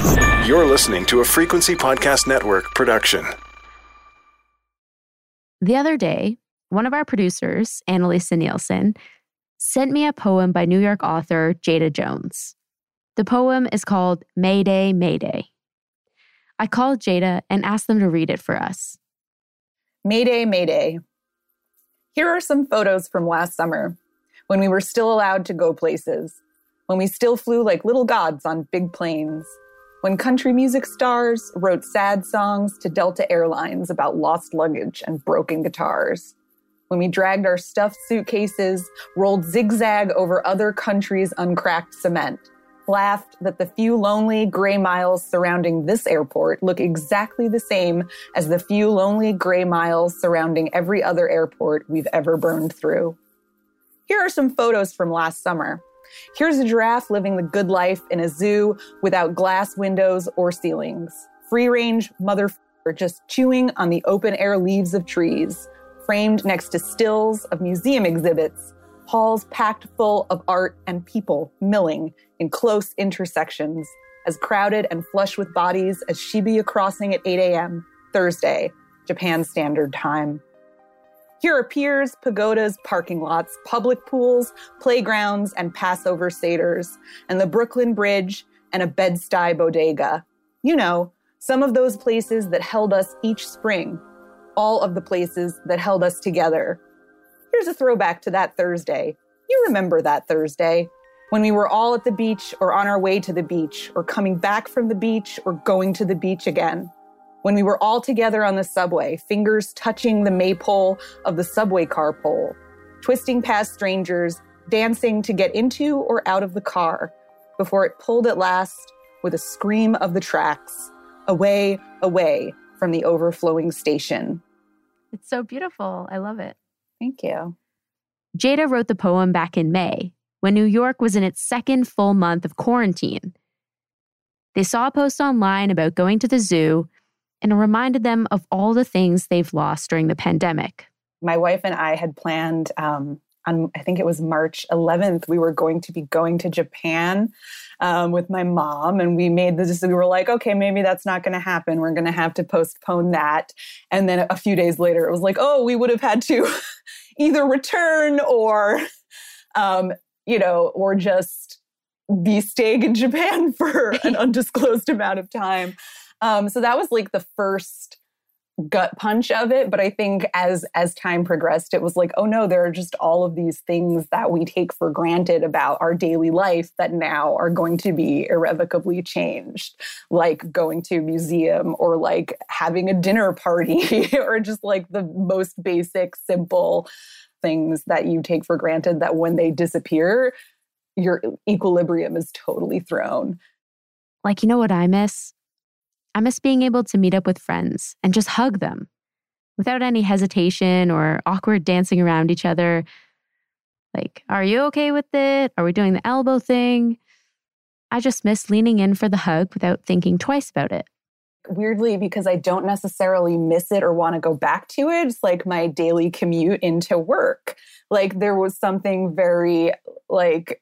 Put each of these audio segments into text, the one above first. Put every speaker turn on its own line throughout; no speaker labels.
You're listening to a Frequency Podcast Network production.
The other day, one of our producers, Annalisa Nielsen, sent me a poem by New York author Jada Jones. The poem is called Mayday, Mayday. I called Jada and asked them to read it for us.
Mayday, Mayday. Here are some photos from last summer, when we were still allowed to go places, when we still flew like little gods on big planes, when country music stars wrote sad songs to Delta Airlines about lost luggage and broken guitars, when we dragged our stuffed suitcases, rolled zigzag over other countries' uncracked cement, laughed that the few lonely gray miles surrounding this airport look exactly the same as the few lonely gray miles surrounding every other airport we've ever burned through. Here are some photos from last summer. Here's a giraffe living the good life in a zoo without glass windows or ceilings. Free-range motherfucker just chewing on the open-air leaves of trees, framed next to stills of museum exhibits, halls packed full of art and people milling in close intersections, as crowded and flush with bodies as Shibuya Crossing at 8 a.m., Thursday, Japan Standard Time. Here are piers, pagodas, parking lots, public pools, playgrounds, and Passover seders, and the Brooklyn Bridge and a Bed-Stuy bodega. You know, some of those places that held us each spring, all of the places that held us together. Here's a throwback to that Thursday. You remember that Thursday, when we were all at the beach or on our way to the beach or coming back from the beach or going to the beach again. When we were all together on the subway, fingers touching the maypole of the subway car pole, twisting past strangers, dancing to get into or out of the car, before it pulled at last with a scream of the tracks, away, away from the overflowing station.
It's so beautiful. I love it.
Thank you.
Jada wrote the poem back in May, when New York was in its second full month of quarantine. They saw a post online about going to the zoo, and it reminded them of all the things they've lost during the pandemic.
My wife and I had planned on, I think it was March 11th, we were going to be going to Japan with my mom. And we made the decision. We were like, okay, maybe that's not going to happen. We're going to have to postpone that. And then a few days later, it was like, oh, we would have had to either return or, or just be staying in Japan for an undisclosed amount of time. So that was like the first gut punch of it. But I think as time progressed, it was like, oh no, there are just all of these things that we take for granted about our daily life that now are going to be irrevocably changed, like going to a museum or like having a dinner party or just like the most basic, simple things that you take for granted that when they disappear, your equilibrium is totally thrown.
Like, you know what I miss? I miss being able to meet up with friends and just hug them without any hesitation or awkward dancing around each other. Like, are you okay with it? Are we doing the elbow thing? I just miss leaning in for the hug without thinking twice about it.
Weirdly, because I don't necessarily miss it or want to go back to it. It's like my daily commute into work. Like there was something very like,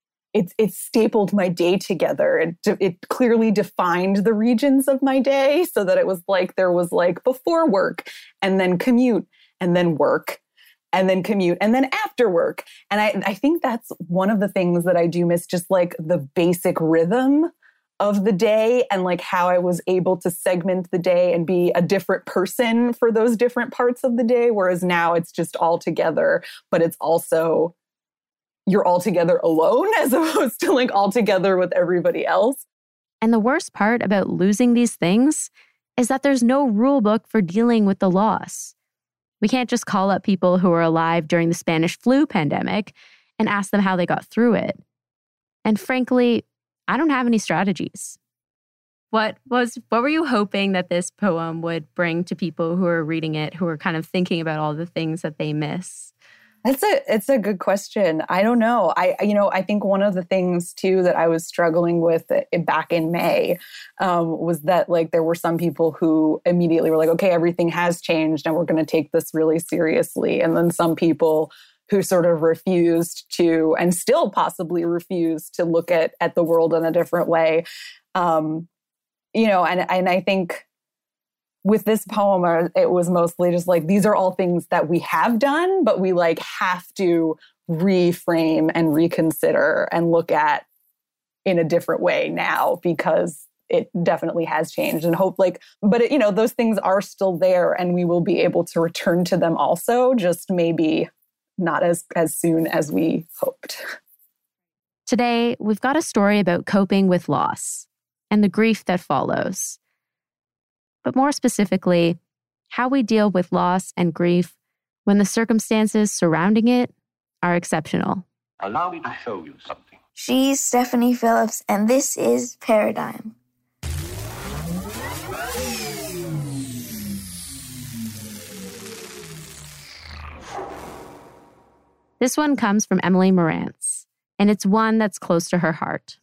it stapled my day together. It clearly defined the regions of my day so that it was like there was like before work and then commute and then work and then commute and then after work. And I think that's one of the things that I do miss, just like the basic rhythm of the day and like how I was able to segment the day and be a different person for those different parts of the day. Whereas now it's just all together, but it's also you're all together alone as opposed to like all together with everybody else.
And the worst part about losing these things is that there's no rule book for dealing with the loss. We can't just call up people who were alive during the Spanish flu pandemic and ask them how they got through it. And frankly, I don't have any strategies. What were you hoping that this poem would bring to people who are reading it, who are kind of thinking about all the things that they miss?
It's a good question. I don't know. I think one of the things too that I was struggling with back in May was that like there were some people who immediately were like, okay, everything has changed and we're going to take this really seriously. And then some people who sort of refused to, and still possibly refuse to look at the world in a different way. and I think with this poem, it was mostly just like, these are all things that we have done, but we like have to reframe and reconsider and look at in a different way now, because it definitely has changed, and hope those things are still there and we will be able to return to them also, just maybe not as soon as we hoped.
Today, we've got a story about coping with loss and the grief that follows. But more specifically, how we deal with loss and grief when the circumstances surrounding it are exceptional.
Allow me to show you something.
She's Stephanie Phillips, and this is Paradigm.
This one comes from Emily Morantz, and it's one that's close to her heart.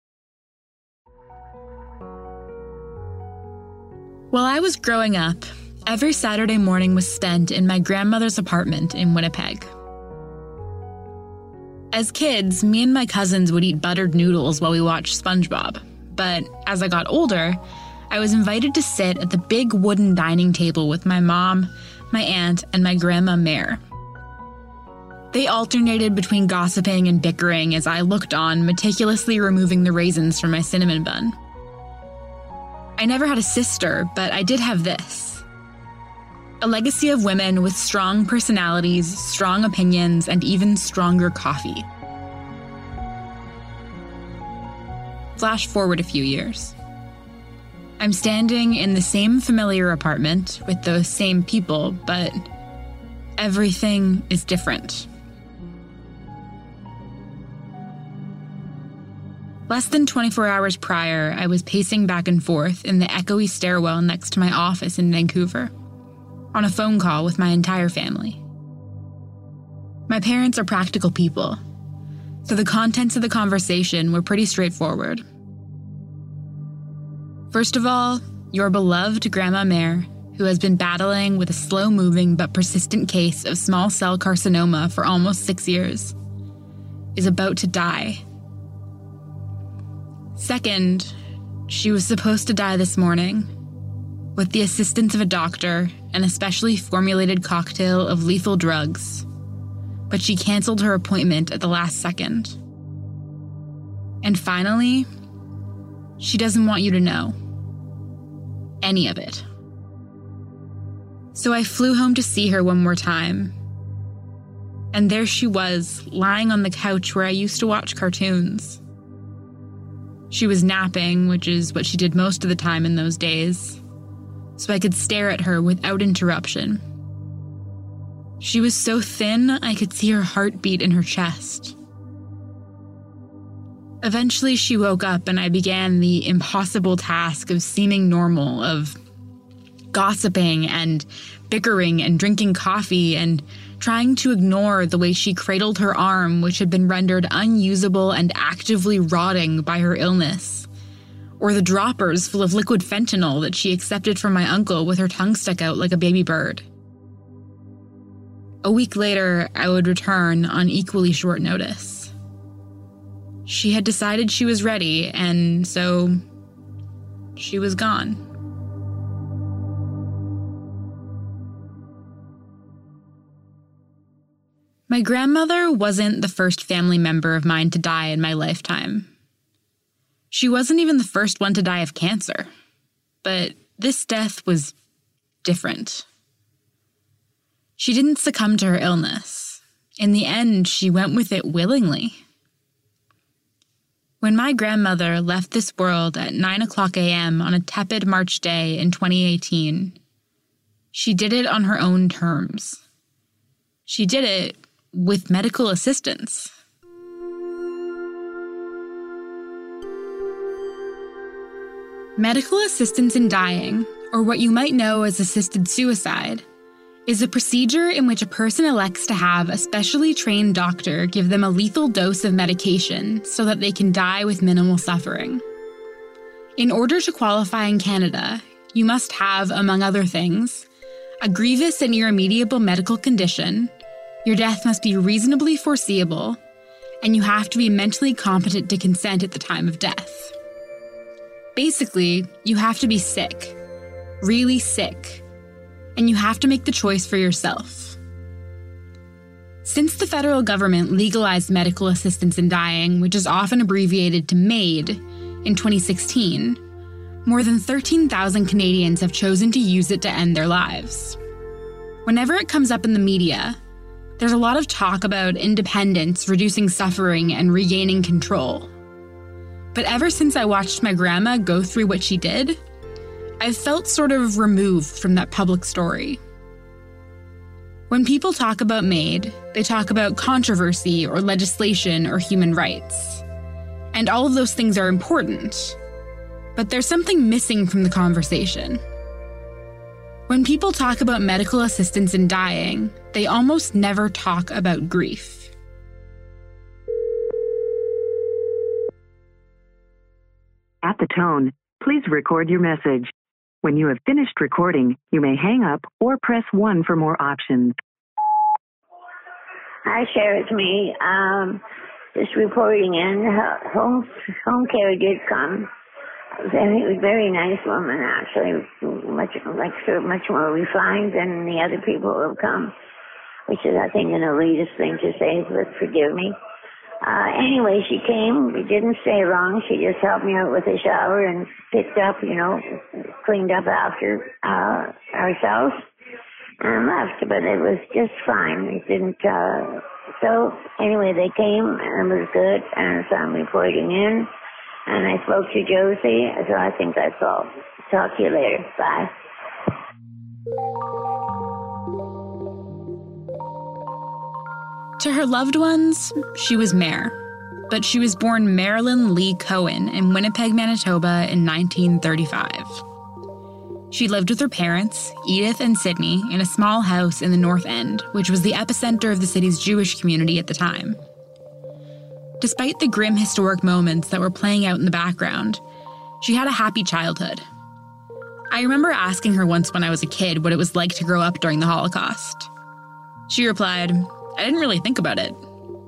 While I was growing up, every Saturday morning was spent in my grandmother's apartment in Winnipeg. As kids, me and my cousins would eat buttered noodles while we watched SpongeBob. But as I got older, I was invited to sit at the big wooden dining table with my mom, my aunt, and my grandma Mare. They alternated between gossiping and bickering as I looked on, meticulously removing the raisins from my cinnamon bun. I never had a sister, but I did have this. A legacy of women with strong personalities, strong opinions, and even stronger coffee. Flash forward a few years. I'm standing in the same familiar apartment with those same people, but everything is different. Less than 24 hours prior, I was pacing back and forth in the echoey stairwell next to my office in Vancouver, on a phone call with my entire family. My parents are practical people, so the contents of the conversation were pretty straightforward. First of all, your beloved Grandma Mare, who has been battling with a slow-moving but persistent case of small cell carcinoma for almost 6 years, is about to die. Second, she was supposed to die this morning, with the assistance of a doctor and a specially formulated cocktail of lethal drugs, but she canceled her appointment at the last second. And finally, she doesn't want you to know any of it. So I flew home to see her one more time. And there she was, lying on the couch where I used to watch cartoons. She was napping, which is what she did most of the time in those days, so I could stare at her without interruption. She was so thin, I could see her heartbeat in her chest. Eventually, she woke up and I began the impossible task of seeming normal, of gossiping and bickering and drinking coffee and trying to ignore the way she cradled her arm, which had been rendered unusable and actively rotting by her illness, or the droppers full of liquid fentanyl that she accepted from my uncle with her tongue stuck out like a baby bird. A week later, I would return on equally short notice. She had decided she was ready, and so she was gone. My grandmother wasn't the first family member of mine to die in my lifetime. She wasn't even the first one to die of cancer. But this death was different. She didn't succumb to her illness. In the end, she went with it willingly. When my grandmother left this world at 9:00 a.m. on a tepid March day in 2018, she did it on her own terms. She did it with medical assistance. Medical assistance in dying, or what you might know as assisted suicide, is a procedure in which a person elects to have a specially trained doctor give them a lethal dose of medication so that they can die with minimal suffering. In order to qualify in Canada, you must have, among other things, a grievous and irremediable medical condition, your death must be reasonably foreseeable, and you have to be mentally competent to consent at the time of death. Basically, you have to be sick, really sick, and you have to make the choice for yourself. Since the federal government legalized medical assistance in dying, which is often abbreviated to MAID, in 2016, more than 13,000 Canadians have chosen to use it to end their lives. Whenever it comes up in the media, there's a lot of talk about independence, reducing suffering, and regaining control. But ever since I watched my grandma go through what she did, I've felt sort of removed from that public story. When people talk about MAID, they talk about controversy or legislation or human rights. And all of those things are important. But there's something missing from the conversation. When people talk about medical assistance in dying, they almost never talk about grief.
At the tone, please record your message. When you have finished recording, you may hang up or press 1 for more options.
Hi, Cher, it's me. Just reporting in. Home care did come. It was a very nice woman, actually, much more refined than the other people who have come, which is, I think, an elitist thing to say, but forgive me. Anyway, she came. We didn't stay long. She just helped me out with a shower and picked up, cleaned up after ourselves and left. But it was just fine. It didn't. So anyway, they came and it was good. And so I'm reporting in. And I spoke to Josie. So I think that's all. Talk to you later. Bye.
To her loved ones, she was Mare, but she was born Marilyn Lee Cohen in Winnipeg, Manitoba in 1935. She lived with her parents, Edith and Sydney, in a small house in the North End, which was the epicenter of the city's Jewish community at the time. Despite the grim historic moments that were playing out in the background, she had a happy childhood. I remember asking her once when I was a kid what it was like to grow up during the Holocaust. She replied, "I didn't really think about it."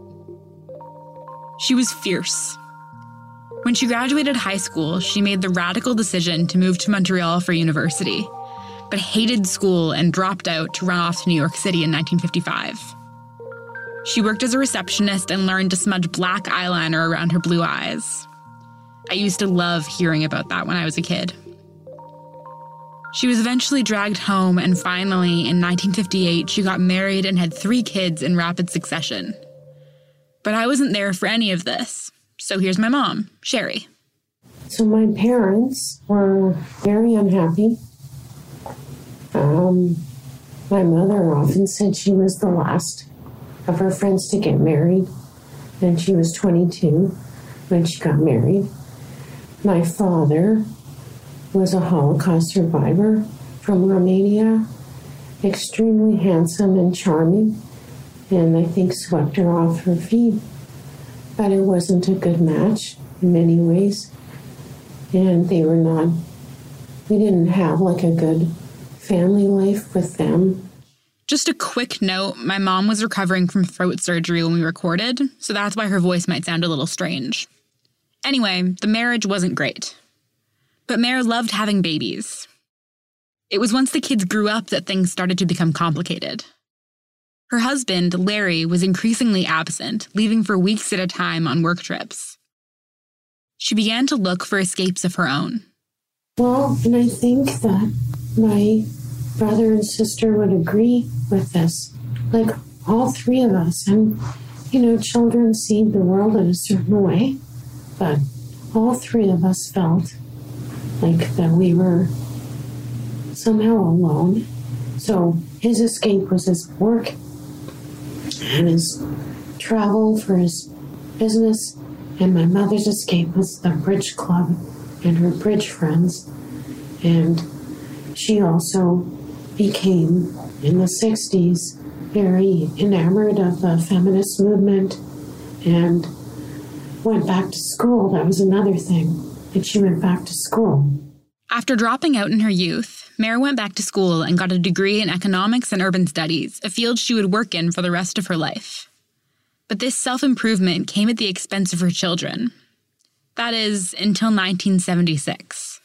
She was fierce. When she graduated high school, she made the radical decision to move to Montreal for university, but hated school and dropped out to run off to New York City in 1955. She worked as a receptionist and learned to smudge black eyeliner around her blue eyes. I used to love hearing about that when I was a kid. She was eventually dragged home, and finally, in 1958, she got married and had 3 kids in rapid succession. But I wasn't there for any of this, so here's my mom, Sherry.
So my parents were very unhappy. My mother often said she was the last of her friends to get married, and she was 22 when she got married. My father was a Holocaust survivor from Romania, extremely handsome and charming, and I think swept her off her feet. But it wasn't a good match in many ways, and we didn't have like a good family life with them.
Just a quick note, my mom was recovering from throat surgery when we recorded, so that's why her voice might sound a little strange. Anyway, the marriage wasn't great. But Mare loved having babies. It was once the kids grew up that things started to become complicated. Her husband, Larry, was increasingly absent, leaving for weeks at a time on work trips. She began to look for escapes of her own.
Well, and I think that my brother and sister would agree with this. Like, all 3 of us. And, children see the world in a certain way. But all 3 of us felt like that we were somehow alone. So his escape was his work and his travel for his business, and my mother's escape was the bridge club and her bridge friends. And she also became, in the 60s, very enamored of the feminist movement and went back to school. That was another thing. And she went back to school.
After dropping out in her youth, Mare went back to school and got a degree in economics and urban studies, a field she would work in for the rest of her life. But this self-improvement came at the expense of her children. That is, until 1976.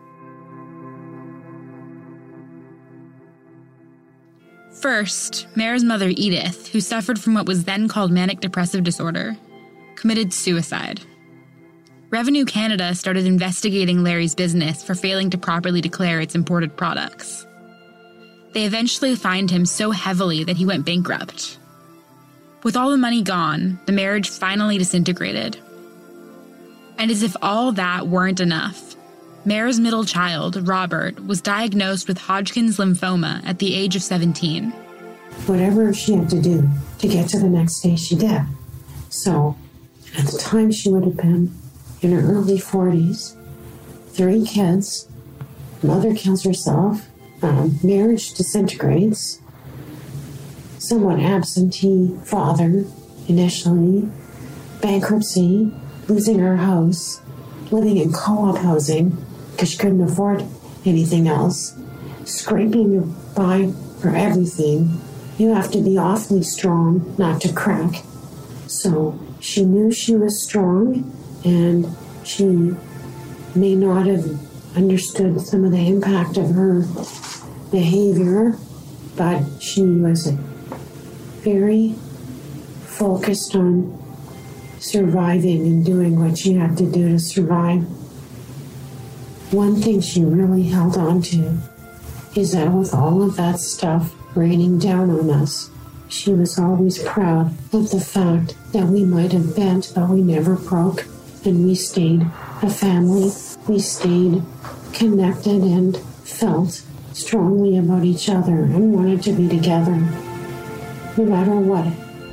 First, Mare's mother, Edith, who suffered from what was then called manic depressive disorder, committed suicide. Revenue Canada started investigating Larry's business for failing to properly declare its imported products. They eventually fined him so heavily that he went bankrupt. With all the money gone, the marriage finally disintegrated. And as if all that weren't enough, Mare's middle child, Robert, was diagnosed with Hodgkin's lymphoma at the age of 17.
Whatever she had to do to get to the next day, she did. So, at the time, she would have been in her early 40s, 3 kids, mother kills herself, marriage disintegrates, somewhat absentee father initially, bankruptcy, losing her house, living in co-op housing because she couldn't afford anything else, scraping by for everything. You have to be awfully strong not to crack. So she knew she was strong, and she may not have understood some of the impact of her behavior, but she was very focused on surviving and doing what she had to do to survive. One thing she really held on to is that with all of that stuff raining down on us, she was always proud of the fact that we might have bent, but we never broke, and we stayed a family. We stayed connected and felt strongly about each other and wanted to be together, no matter what.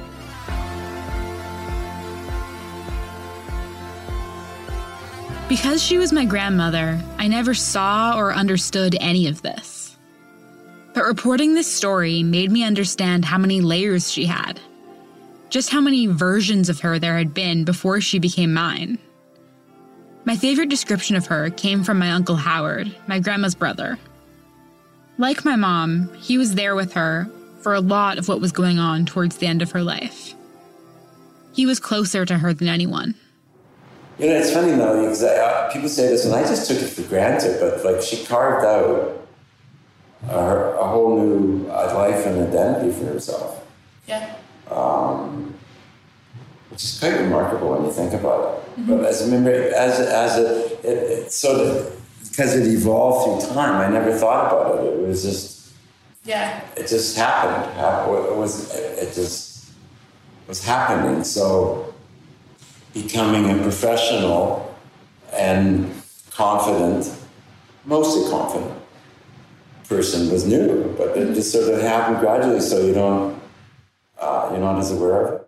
Because she was my grandmother, I never saw or understood any of this. But reporting this story made me understand how many layers she had. Just how many versions of her there had been before she became mine. My favorite description of her came from my Uncle Howard, my grandma's brother. Like my mom, he was there with her for a lot of what was going on towards the end of her life. He was closer to her than anyone.
You know, it's funny though, because people say this, and I just took it for granted, but like she carved out a whole new life and identity for herself.
Yeah.
Which is quite remarkable when you think about it. Mm-hmm. But as a member, it sort of, because it evolved through time, I never thought about it. It was just, it just happened. It just was happening. So becoming a professional and confident, mostly confident person was new, but it just sort of happened gradually, so you're not as aware of it.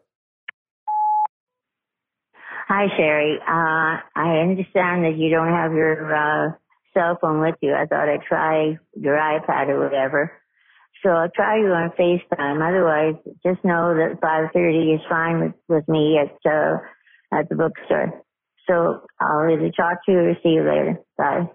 Hi, Sherry. I understand that you don't have your cell phone with you. I thought I'd try your iPad or whatever. So I'll try you on FaceTime. Otherwise, just know that 5:30 is fine with me at the bookstore. So I'll either talk to you or see you later. Bye.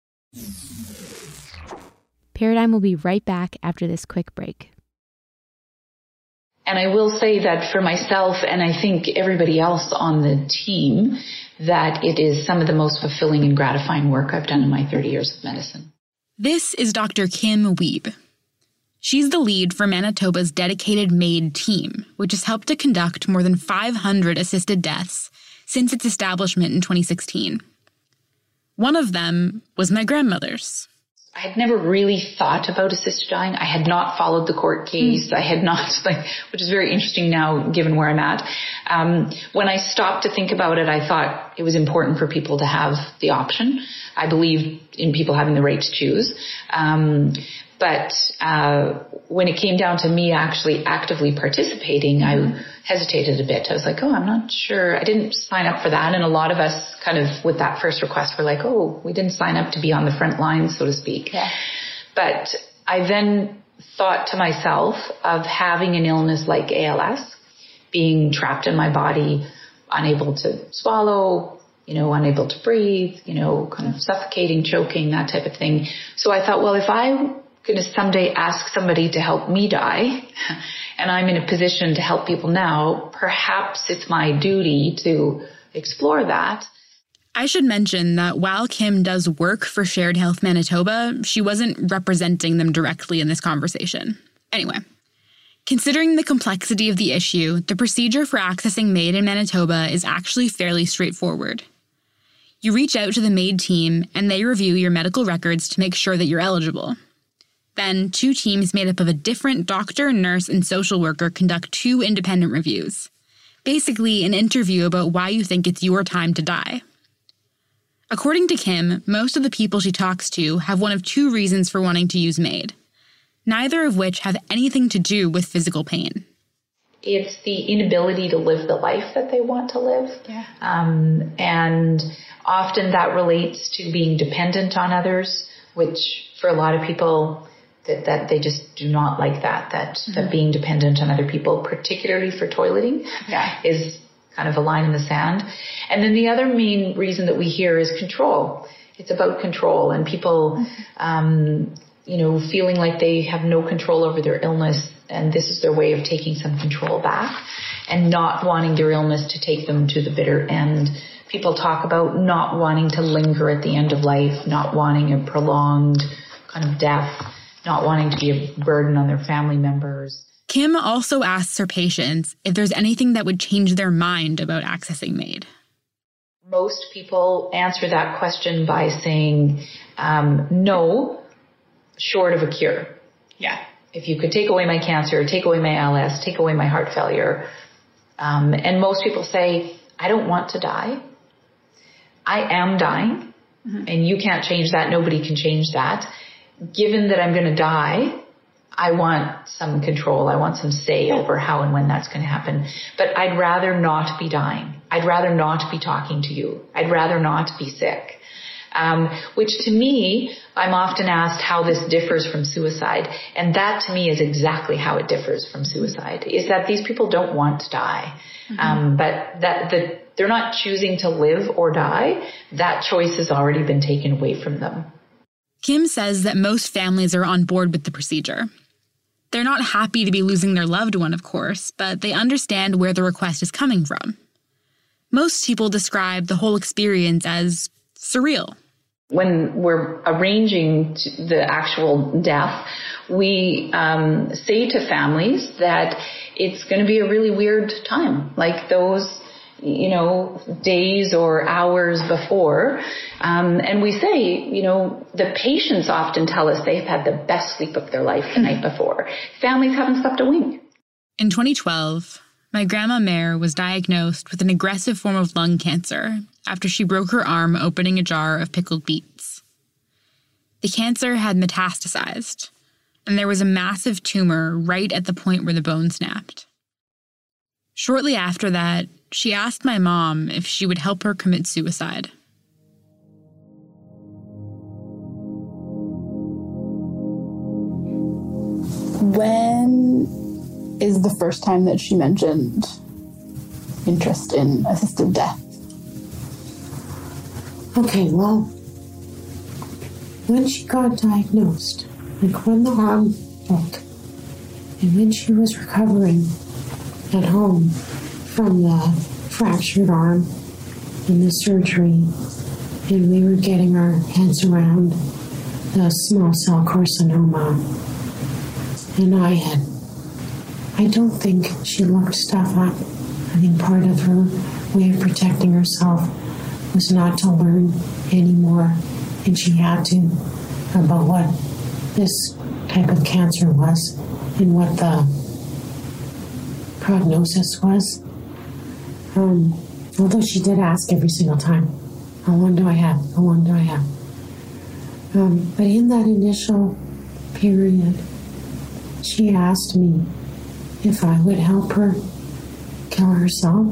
Paradigm will be right back after this quick break.
And I will say that for myself, and I think everybody else on the team, that it is some of the most fulfilling and gratifying work I've done in my 30 years of medicine.
This is Dr. Kim Wiebe. She's the lead for Manitoba's dedicated MAID team, which has helped to conduct more than 500 assisted deaths since its establishment in 2016. One of them was my grandmother's.
I had never really thought about assisted dying. I had not followed the court case. I had not, which is very interesting now, given where I'm at. When I stopped to think about it, I thought it was important for people to have the option. I believe in people having the right to choose. But when it came down to me actually actively participating, I hesitated a bit. I was like, I'm not sure. I didn't sign up for that. And a lot of us kind of with that first request were like, we didn't sign up to be on the front lines, so to speak. Yeah. But I then thought to myself of having an illness like ALS, being trapped in my body, unable to swallow, unable to breathe, kind of suffocating, choking, that type of thing. So I thought, if I'm going to someday ask somebody to help me die, and I'm in a position to help people now, perhaps it's my duty to explore that.
I should mention that while Kim does work for Shared Health Manitoba, she wasn't representing them directly in this conversation. Anyway, considering the complexity of the issue, the procedure for accessing MAID in Manitoba is actually fairly straightforward. You reach out to the MAID team, and they review your medical records to make sure that you're eligible. Then, 2 teams made up of a different doctor, nurse, and social worker conduct 2 independent reviews. Basically, an interview about why you think it's your time to die. According to Kim, most of the people she talks to have one of 2 reasons for wanting to use MAID, neither of which have anything to do with physical pain.
It's the inability to live the life that they want to live. Yeah. And often that relates to being dependent on others, which for a lot of people, that they just do not like that being dependent on other people, particularly for toileting, is kind of a line in the sand. And then the other main reason that we hear is control. It's about control and people, feeling like they have no control over their illness, and this is their way of taking some control back and not wanting their illness to take them to the bitter end. People talk about not wanting to linger at the end of life, not wanting a prolonged kind of death, not wanting to be a burden on their family members.
Kim also asks her patients if there's anything that would change their mind about accessing MAID.
Most people answer that question by saying no, short of a cure. Yeah. If you could take away my cancer, take away my ALS, take away my heart failure. And most people say, I don't want to die. I am dying. And you can't change that. Nobody can change that. Given that I'm going to die, I want some control. I want some say over how and when that's going to happen. But I'd rather not be dying. I'd rather not be talking to you. I'd rather not be sick. Which to me, I'm often asked how this differs from suicide. And that to me is exactly how it differs from suicide, is that these people don't want to die. But they're not choosing to live or die. That choice has already been taken away from them.
Kim says that most families are on board with the procedure. They're not happy to be losing their loved one, of course, but they understand where the request is coming from. Most people describe the whole experience as surreal.
When we're arranging the actual death, we say to families that it's going to be a really weird time, like those days or hours before. And we say, the patients often tell us they've had the best sleep of their life the night before. Families haven't slept a wink.
In 2012, my grandma Mare was diagnosed with an aggressive form of lung cancer after she broke her arm opening a jar of pickled beets. The cancer had metastasized, and there was a massive tumor right at the point where the bone snapped. Shortly after that, she asked my mom if she would help her commit suicide.
When is the first time that she mentioned interest in assisted death?
Okay, well, when she got diagnosed, like when the arm broke, and when she was recovering at home from the fractured arm and the surgery, and we were getting our heads around the small cell carcinoma, and I don't think she looked stuff up. I think part of her way of protecting herself was not to learn any more than she had to about what this type of cancer was and what the prognosis was. Although she did ask every single time, how long do I have? How long do I have? But in that initial period, she asked me if I would help her kill herself,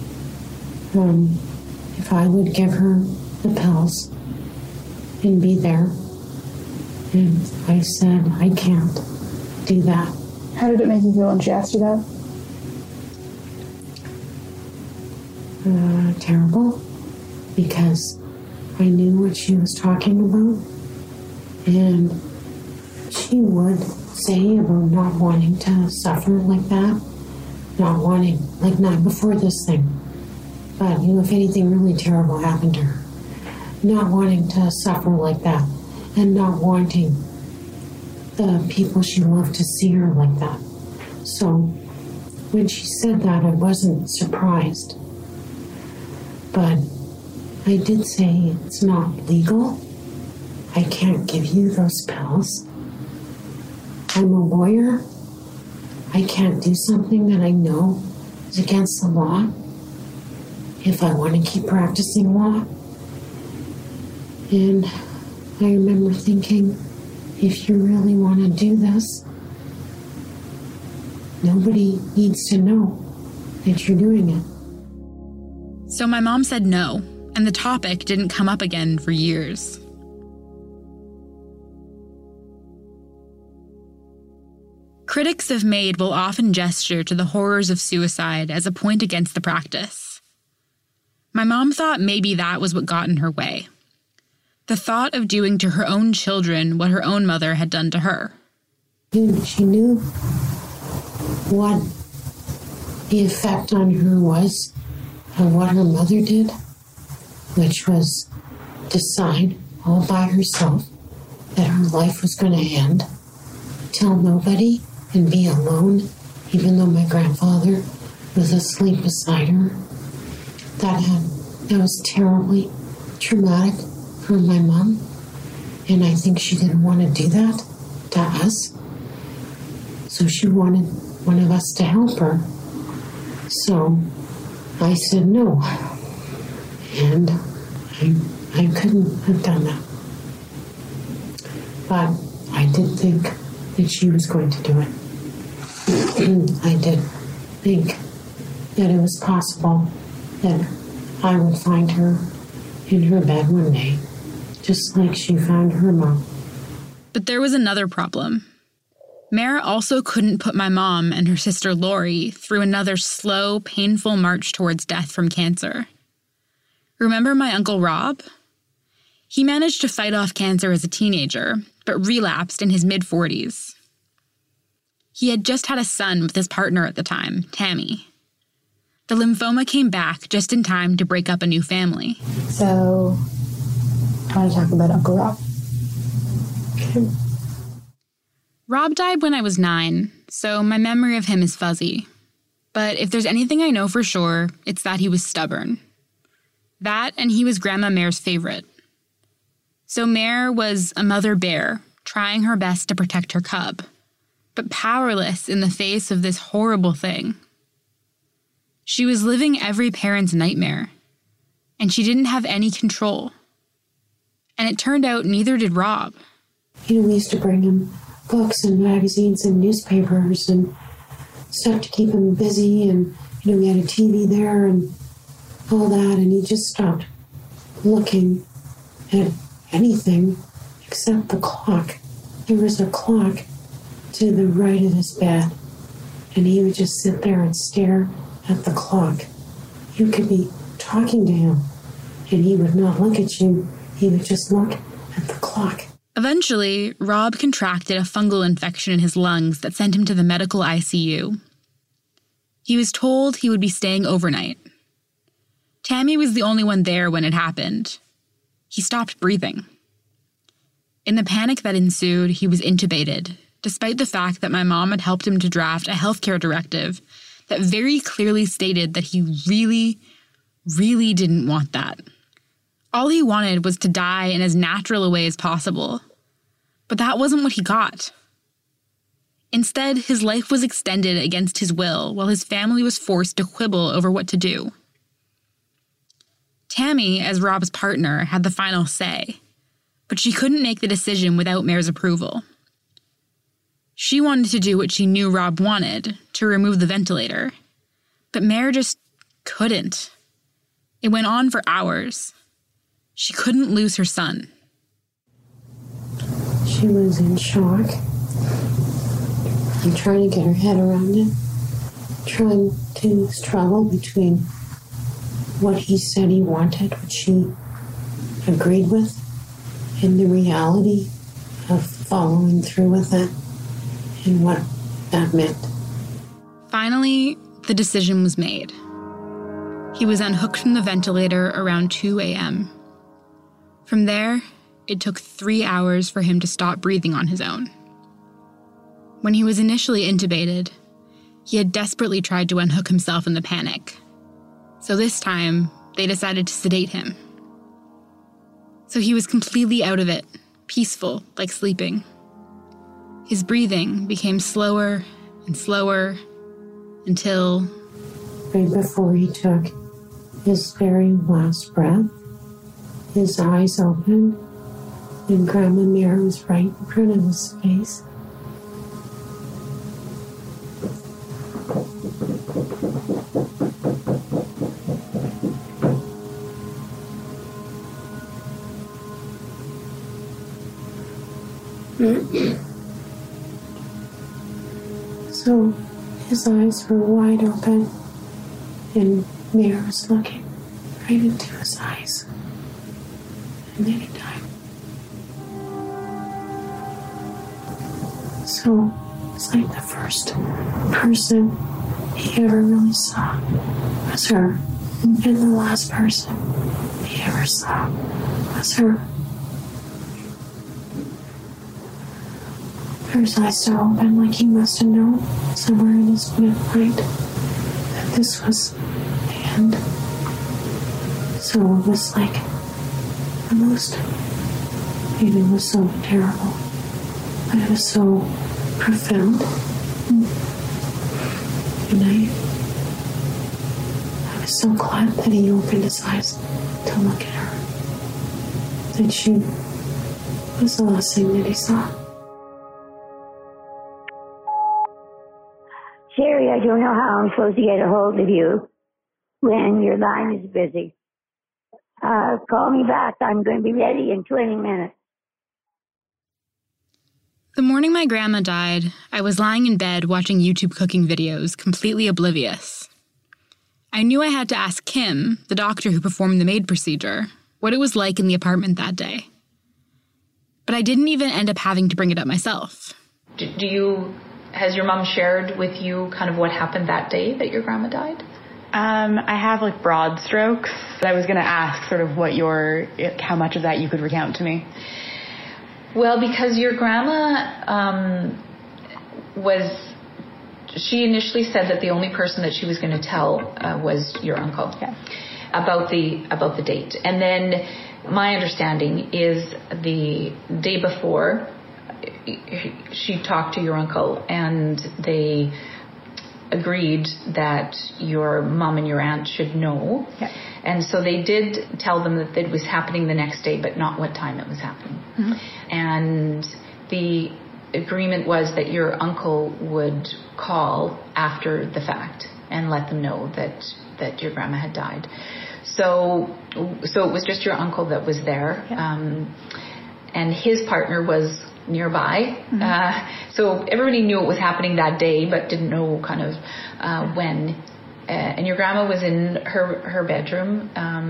if I would give her the pills and be there. And I said, I can't do that.
How did it make you feel when she asked you that?
Terrible, because I knew what she was talking about, and she would say about not wanting to suffer like that, not before this thing, but if anything really terrible happened to her, not wanting to suffer like that and not wanting the people she loved to see her like that. So when she said that, I wasn't surprised. But I did say it's not legal. I can't give you those pills. I'm a lawyer. I can't do something that I know is against the law if I want to keep practicing law. And I remember thinking, if you really want to do this, nobody needs to know that you're doing it.
So my mom said no, and the topic didn't come up again for years. Critics of MAID will often gesture to the horrors of suicide as a point against the practice. My mom thought maybe that was what got in her way. The thought of doing to her own children what her own mother had done to her.
She knew what the effect on her was of what her mother did, which was decide all by herself that her life was going to end, tell nobody, and be alone, even though my grandfather was asleep beside her. That was terribly traumatic for my mom, and I think she didn't want to do that to us. So she wanted one of us to help her. So I said no, and I couldn't have done that. But I did think that she was going to do it. I did think that it was possible that I would find her in her bed one day, just like she found her mom.
But there was another problem. Mare also couldn't put my mom and her sister Lori through another slow, painful march towards death from cancer. Remember my Uncle Rob? He managed to fight off cancer as a teenager, but relapsed in his mid-40s. He had just had a son with his partner at the time, Tammy. The lymphoma came back just in time to break up a new family.
So, I want to talk about Uncle Rob.
Okay.
Rob died when I was 9, so my memory of him is fuzzy. But if there's anything I know for sure, it's that he was stubborn. That, and he was Grandma Mare's favorite. So Mare was a mother bear, trying her best to protect her cub, but powerless in the face of this horrible thing. She was living every parent's nightmare, and she didn't have any control. And it turned out neither did Rob.
We used to bring him books and magazines and newspapers and stuff to keep him busy, and we had a TV there and all that, and he just stopped looking at anything except the clock. There was a clock to the right of his bed, and he would just sit there and stare at the clock. You could be talking to him, and he would not look at you. He would just look at the clock.
Eventually, Rob contracted a fungal infection in his lungs that sent him to the medical ICU. He was told he would be staying overnight. Tammy was the only one there when it happened. He stopped breathing. In the panic that ensued, he was intubated, despite the fact that my mom had helped him to draft a healthcare directive that very clearly stated that he really, really didn't want that. All he wanted was to die in as natural a way as possible. But that wasn't what he got. Instead, his life was extended against his will while his family was forced to quibble over what to do. Tammy, as Rob's partner, had the final say, but she couldn't make the decision without Mare's approval. She wanted to do what she knew Rob wanted, to remove the ventilator, but Mare just couldn't. It went on for hours. She couldn't lose her son.
She was in shock and trying to get her head around it, trying to struggle between what he said he wanted, what she agreed with, and the reality of following through with it and what that meant.
Finally, the decision was made. He was unhooked from the ventilator around 2 a.m. From there, it took 3 hours for him to stop breathing on his own. When he was initially intubated, he had desperately tried to unhook himself in the panic. So this time, they decided to sedate him. So he was completely out of it, peaceful, like sleeping. His breathing became slower and slower until...
right before he took his very last breath, his eyes opened, and Grandma Mira was right in front of his face. So his eyes were wide open, and Mira was looking right into his eyes. And then he died. So it's like the first person he ever really saw was her, and the last person he ever saw was her. His eyes still open, like he must have known somewhere in his mind that this was the end. So it was like the most, maybe it was so terrible, but it was so profound. And I was so glad that he opened his eyes to look at her, that she was the last thing that he saw.
Sherry, I don't know how I'm supposed to get a hold of you when your line is busy. Call me back. I'm going to be ready in 20 minutes.
The morning my grandma died, I was lying in bed watching YouTube cooking videos, completely oblivious. I knew I had to ask Kim, the doctor who performed the MAID procedure, what it was like in the apartment that day. But I didn't even end up having to bring it up myself.
Has your mom shared with you kind of what happened that day that your grandma died?
I have like broad strokes. I was going to ask sort of how much of that you could recount to me.
Well, because your grandma she initially said that the only person that she was going to tell was your uncle about the date. And then my understanding is the day before, she talked to your uncle and they agreed that your mom and your aunt should know. Yeah. And so they did tell them that it was happening the next day, but not what time it was happening. Mm-hmm. And the agreement was that your uncle would call after the fact and let them know that your grandma had died. So it was just your uncle that was there. Yeah. And his partner was nearby. Mm-hmm. So everybody knew it was happening that day, but didn't know kind of when. And your grandma was in her bedroom.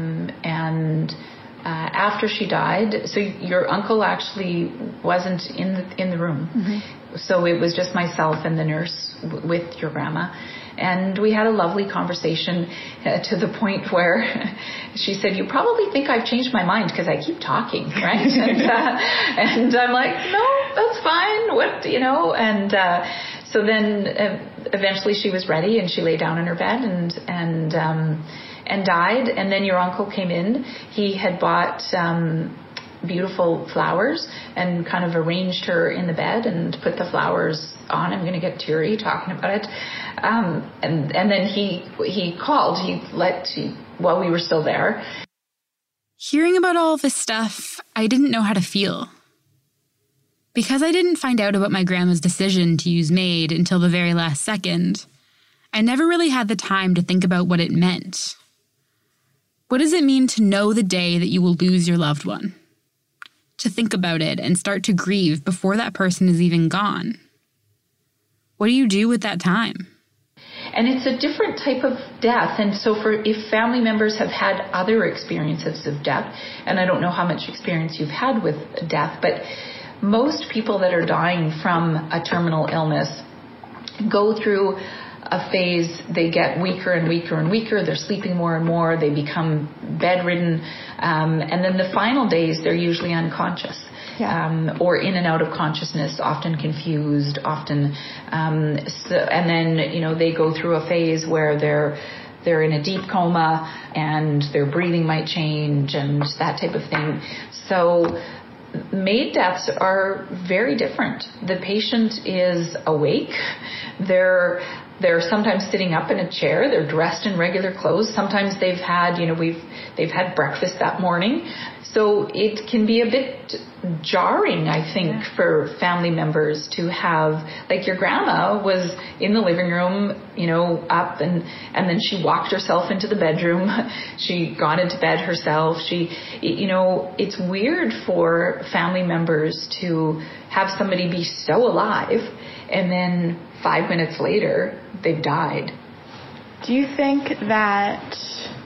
And after she died, so your uncle actually wasn't in the room. Mm-hmm. So it was just myself and the nurse with your grandma. And we had a lovely conversation to the point where she said, "You probably think I've changed my mind because I keep talking, right?" and I'm like, "No, that's fine. And so then eventually she was ready and she lay down in her bed and died. And then your uncle came in. He had bought beautiful flowers and kind of arranged her in the bed and put the flowers on. I'm going to get teary talking about it. And then he called. While we were still there.
Hearing about all of this stuff, I didn't know how to feel. Because I didn't find out about my grandma's decision to use MAID until the very last second, I never really had the time to think about what it meant. What does it mean to know the day that you will lose your loved one? To think about it and start to grieve before that person is even gone? What do you do with that time?
And it's a different type of death. And so if family members have had other experiences of death, and I don't know how much experience you've had with death, but most people that are dying from a terminal illness go through a phase, they get weaker and weaker and weaker. They're sleeping more and more. They become bedridden. And then the final days, they're usually unconscious. Or in and out of consciousness, often confused, often. And then, they go through a phase where they're in a deep coma and their breathing might change and that type of thing. So MAID deaths are very different. The patient is awake. They're sometimes sitting up in a chair. They're dressed in regular clothes. Sometimes they've had, they've had breakfast that morning. So it can be a bit jarring, I think, for family members to have, like your grandma was in the living room, up and then she walked herself into the bedroom. She got into bed herself. It's weird for family members to have somebody be so alive and then 5 minutes later they've died.
Do you think that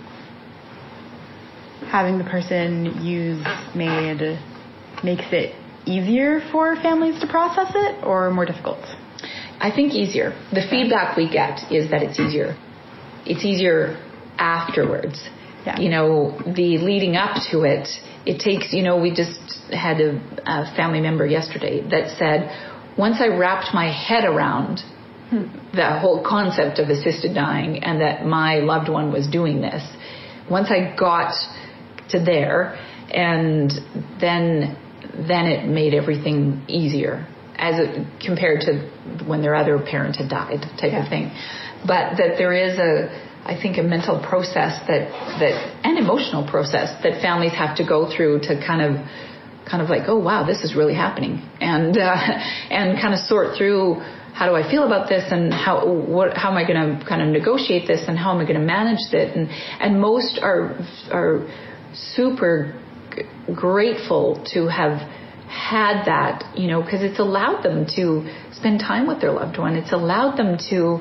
having the person use MAID makes it easier for families to process it or more difficult?
I think easier. The feedback we get is that it's easier. It's easier afterwards. Yeah. The leading up to it, it takes, we just had a family member yesterday that said, once I wrapped my head around the whole concept of assisted dying and that my loved one was doing this, once I got to there, and then it made everything easiher compared to when their other parent had died, type of thing. But that there is I think a mental process and emotional process that families have to go through to kind of like, oh wow, this is really happening, and kind of sort through, how do I feel about this, and how am I going to kind of negotiate this, and how am I going to manage it, and most are super grateful to have had that, because it's allowed them to spend time with their loved one. It's allowed them to,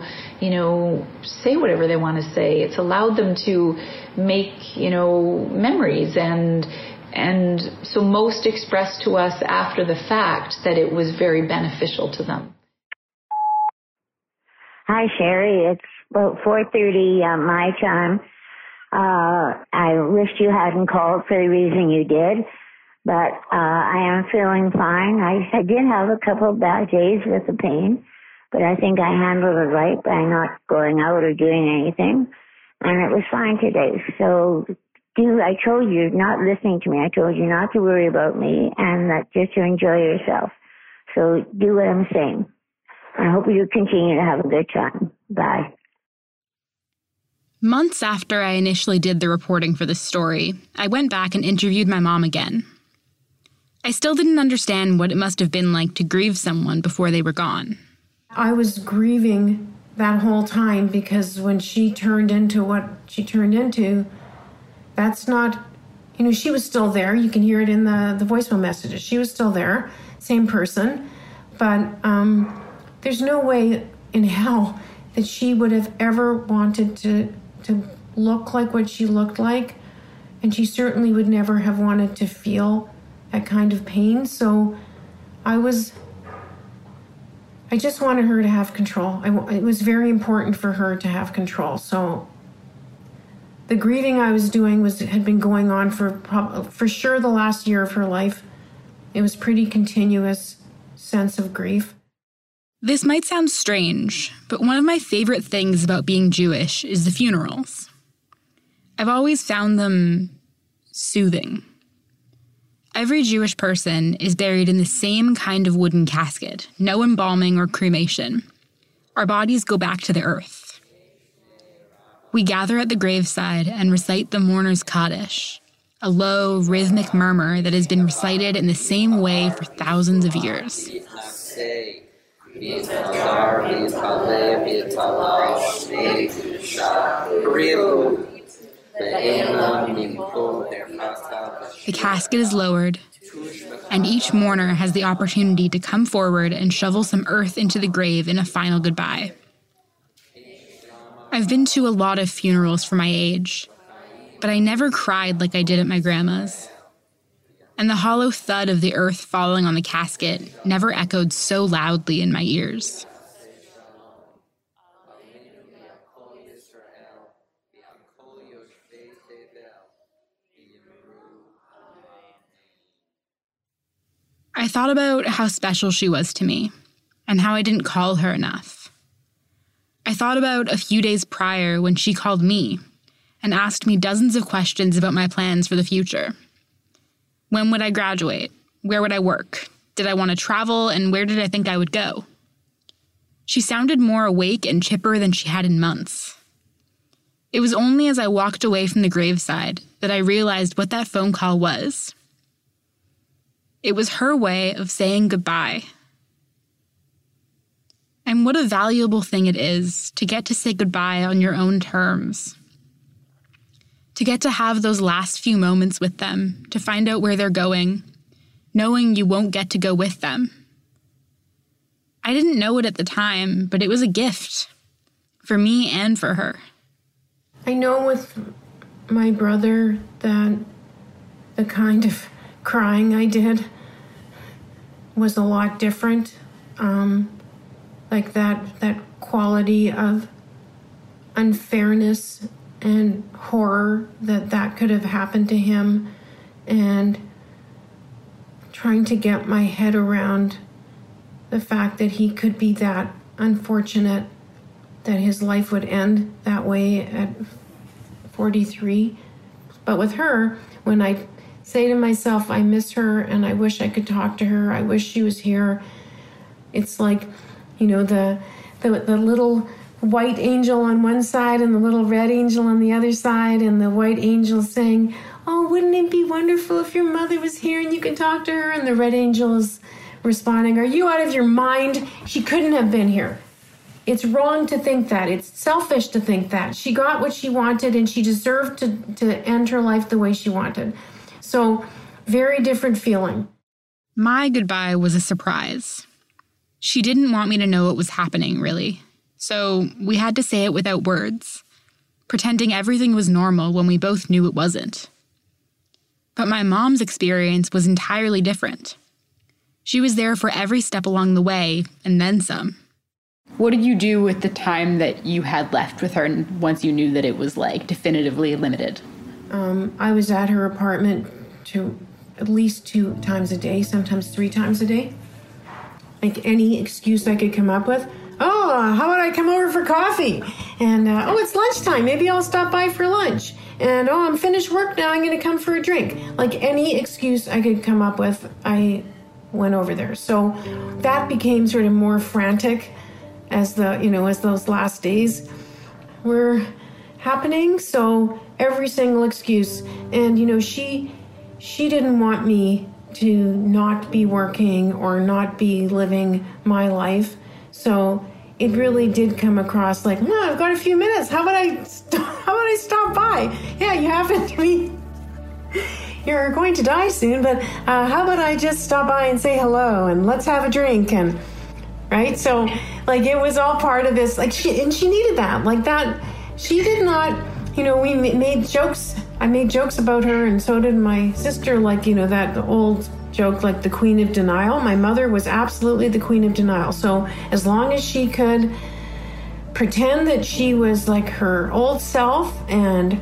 say whatever they want to say. It's allowed them to make, memories, and so most expressed to us after the fact that it was very beneficial to them.
Hi, Sherry. It's about 4:30 my time. I wish you hadn't called for the reason you did, but I am feeling fine. I did have a couple of bad days with the pain, but I think I handled it right by not going out or doing anything, and it was fine today. So I told you, not listening to me, I told you not to worry about me and that just to enjoy yourself. So do what I'm saying. I hope you continue to have a good time. Bye.
Months after I initially did the reporting for this story, I went back and interviewed my mom again. I still didn't understand what it must have been like to grieve someone before they were gone.
I was grieving that whole time because when she turned into what she turned into, that's not, she was still there. You can hear it in the voicemail messages. She was still there, same person, but there's no way in hell that she would have ever wanted to look like what she looked like, and she certainly would never have wanted to feel that kind of pain. So I just wanted her to have control. It was very important for her to have control. So the grieving I was doing had been going on for sure the last year of her life. It was pretty continuous sense of grief.
This might sound strange, but one of my favorite things about being Jewish is the funerals. I've always found them soothing. Every Jewish person is buried in the same kind of wooden casket, no embalming or cremation. Our bodies go back to the earth. We gather at the graveside and recite the mourner's Kaddish, a low, rhythmic murmur that has been recited in the same way for thousands of years. The casket is lowered, and each mourner has the opportunity to come forward and shovel some earth into the grave in a final goodbye. I've been to a lot of funerals for my age, but I never cried like I did at my grandma's. And the hollow thud of the earth falling on the casket never echoed so loudly in my ears. I thought about how special she was to me and how I didn't call her enough. I thought about a few days prior when she called me and asked me dozens of questions about my plans for the future. When would I graduate? Where would I work? Did I want to travel, and where did I think I would go? She sounded more awake and chipper than she had in months. It was only as I walked away from the graveside that I realized what that phone call was. It was her way of saying goodbye. And what a valuable thing it is to get to say goodbye on your own terms. To get to have those last few moments with them, to find out where they're going, knowing you won't get to go with them. I didn't know it at the time, but it was a gift. For me and for her.
I know with my brother that the kind of crying I did was a lot different. Like that quality of unfairness and horror that could have happened to him, and trying to get my head around the fact that he could be that unfortunate, that his life would end that way at 43. But with her, when I say to myself, I miss her and I wish I could talk to her, I wish she was here, it's like, the little white angel on one side and the little red angel on the other side, and the white angel saying, oh, wouldn't it be wonderful if your mother was here and you could talk to her? And the red angel is responding, are you out of your mind? She couldn't have been here. It's wrong to think that. It's selfish to think that. She got what she wanted and she deserved to end her life the way she wanted. So, very different feeling.
My goodbye was a surprise. She didn't want me to know what was happening, really. So we had to say it without words, pretending everything was normal when we both knew it wasn't. But my mom's experience was entirely different. She was there for every step along the way, and then some.
What did you do with the time that you had left with her once you knew that it was, definitively limited?
I was at her apartment at least 2 times a day, sometimes 3 times a day. Like any excuse I could come up with. Oh, how about I come over for coffee? And, it's lunchtime. Maybe I'll stop by for lunch. And, I'm finished work now. I'm going to come for a drink. Like any excuse I could come up with, I went over there. So that became sort of more frantic as those last days were happening. So every single excuse. And, she didn't want me to not be working or not be living my life. So it really did come across like, I've got a few minutes. How about I stop by? Yeah, you happen to be, you're going to die soon, but how about I just stop by and say hello and let's have a drink, and right? So it was all part of this, she needed that, that. She did not, we made jokes. I made jokes about her, and so did my sister, that old joke, the queen of denial. My mother was absolutely the queen of denial. So as long as she could pretend that she was her old self, and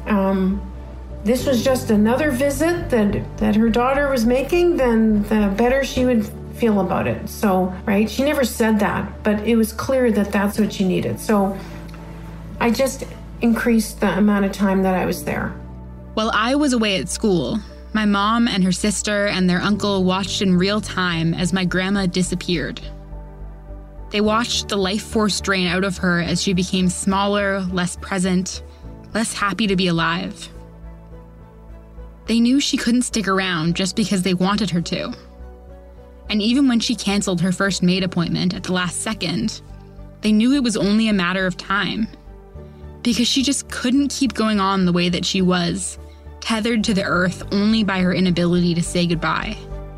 this was just another visit that her daughter was making, then the better she would feel about it. So, right? She never said that, but it was clear that that's what she needed. So I just increased the amount of time that I was there.
While I was away at school, my mom and her sister and their uncle watched in real time as my grandma disappeared. They watched the life force drain out of her as she became smaller, less present, less happy to be alive. They knew she couldn't stick around just because they wanted her to. And even when she canceled her first maid appointment at the last second, they knew it was only a matter of time. Because she just couldn't keep going on the way that she was, tethered to the earth only by her inability to say goodbye.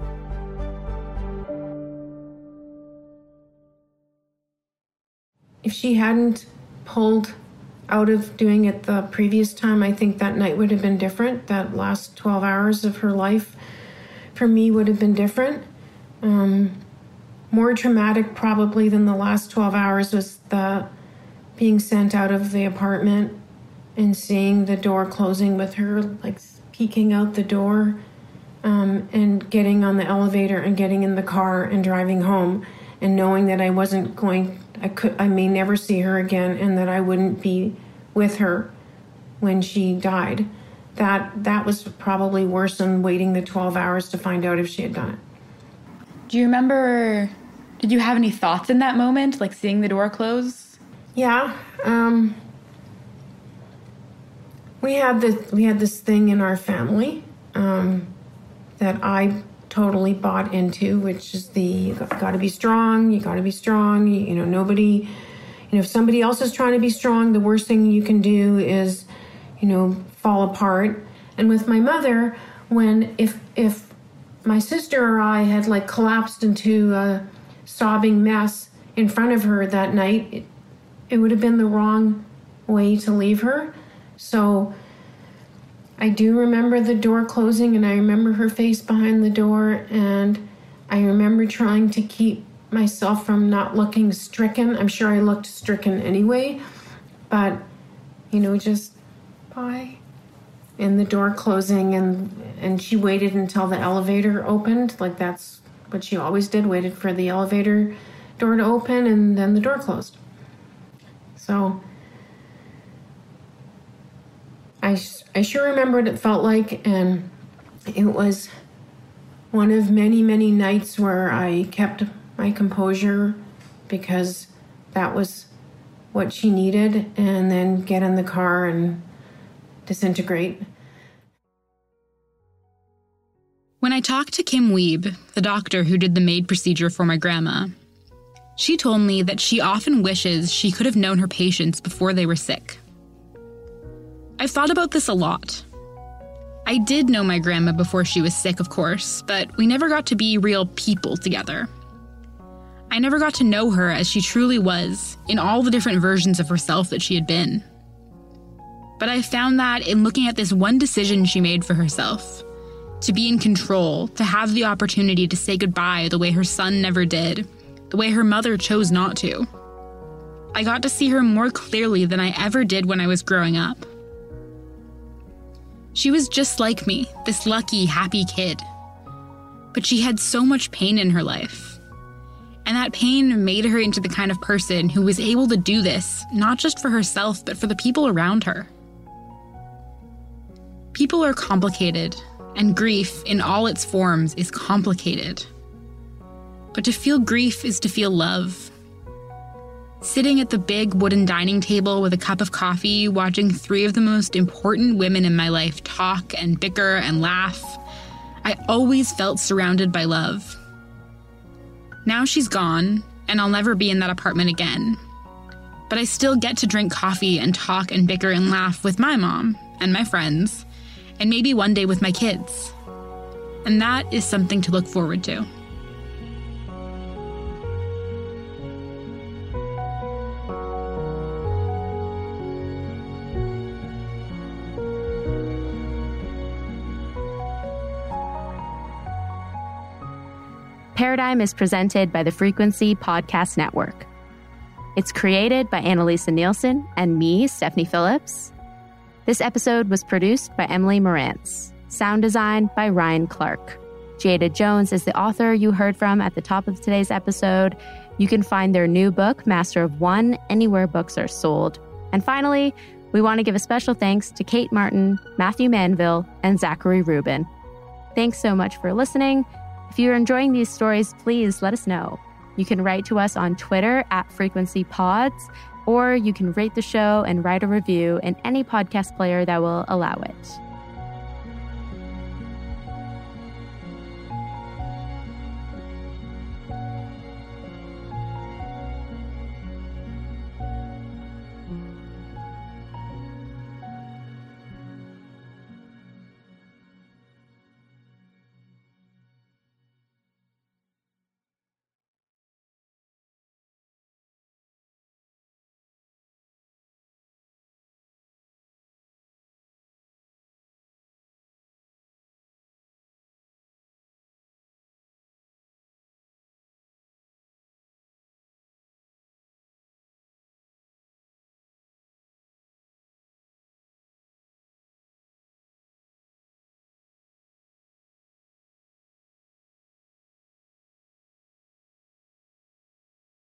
If she hadn't pulled out of doing it the previous time, I think that night would have been different. That last 12 hours of her life for me would have been different. More traumatic probably than the last 12 hours was the being sent out of the apartment and seeing the door closing with her, peeking out the door and getting on the elevator and getting in the car and driving home and knowing that I wasn't going, I may never see her again and that I wouldn't be with her when she died. That was probably worse than waiting the 12 hours to find out if she had done it.
Do you remember, did you have any thoughts in that moment, like seeing the door close?
Yeah. We had this thing in our family that I totally bought into, which is you got to be strong, you got to be strong. Nobody, if somebody else is trying to be strong, the worst thing you can do is, fall apart. And with my mother, if my sister or I had collapsed into a sobbing mess in front of her that night, it would have been the wrong way to leave her. So I do remember the door closing, and I remember her face behind the door, and I remember trying to keep myself from not looking stricken. I'm sure I looked stricken anyway, but, just bye. And the door closing, and she waited until the elevator opened. That's what she always did, waited for the elevator door to open, and then the door closed. So I sure remember what it felt like, and it was one of many, many nights where I kept my composure because that was what she needed, and then get in the car and disintegrate.
When I talked to Kim Wiebe, the doctor who did the MAID procedure for my grandma, she told me that she often wishes she could have known her patients before they were sick. I've thought about this a lot. I did know my grandma before she was sick, of course, but we never got to be real people together. I never got to know her as she truly was, in all the different versions of herself that she had been. But I found that in looking at this one decision she made for herself, to be in control, to have the opportunity to say goodbye the way her son never did, the way her mother chose not to. I got to see her more clearly than I ever did when I was growing up. She was just like me, this lucky, happy kid. But she had so much pain in her life. And that pain made her into the kind of person who was able to do this, not just for herself, but for the people around her. People are complicated, and grief in all its forms is complicated. But to feel grief is to feel love. Sitting at the big wooden dining table with a cup of coffee, watching three of the most important women in my life talk and bicker and laugh, I always felt surrounded by love. Now she's gone, and I'll never be in that apartment again. But I still get to drink coffee and talk and bicker and laugh with my mom and my friends, and maybe one day with my kids. And that is something to look forward to.
Paradigm is presented by the Frequency Podcast Network. It's created by Annalisa Nielsen and me, Stephanie Phillips. This episode was produced by Emily Morantz. Sound design by Ryan Clark. Jada Jones is the author you heard from at the top of today's episode. You can find their new book, Master of One, anywhere books are sold. And finally, we want to give a special thanks to Kate Martin, Matthew Manville, and Zachary Rubin. Thanks so much for listening. If you're enjoying these stories, please let us know. You can write to us on Twitter @FrequencyPods, or you can rate the show and write a review in any podcast player that will allow it.